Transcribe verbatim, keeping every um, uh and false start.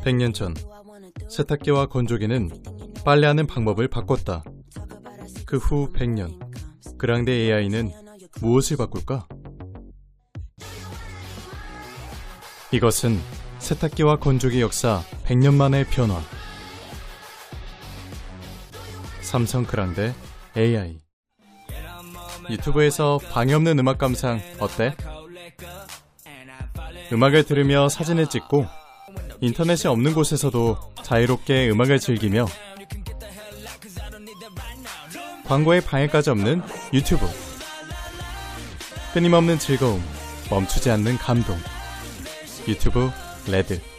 백 년 전 세탁기와 건조기는 빨래하는 방법을 바꿨다. 그 후 백 년, 그랑데 에이아이는 무엇을 바꿀까? 이것은 세탁기와 건조기 역사 백 년 만의 변화. 삼성 그랑데 에이아이. 유튜브에서 방해 없는 음악 감상 어때? 음악을 들으며 사진을 찍고 인터넷이 없는 곳에서도 자유롭게 음악을 즐기며 광고의 방해까지 없는 유튜브. 끊임없는 즐거움, 멈추지 않는 감동. 유튜브 레드.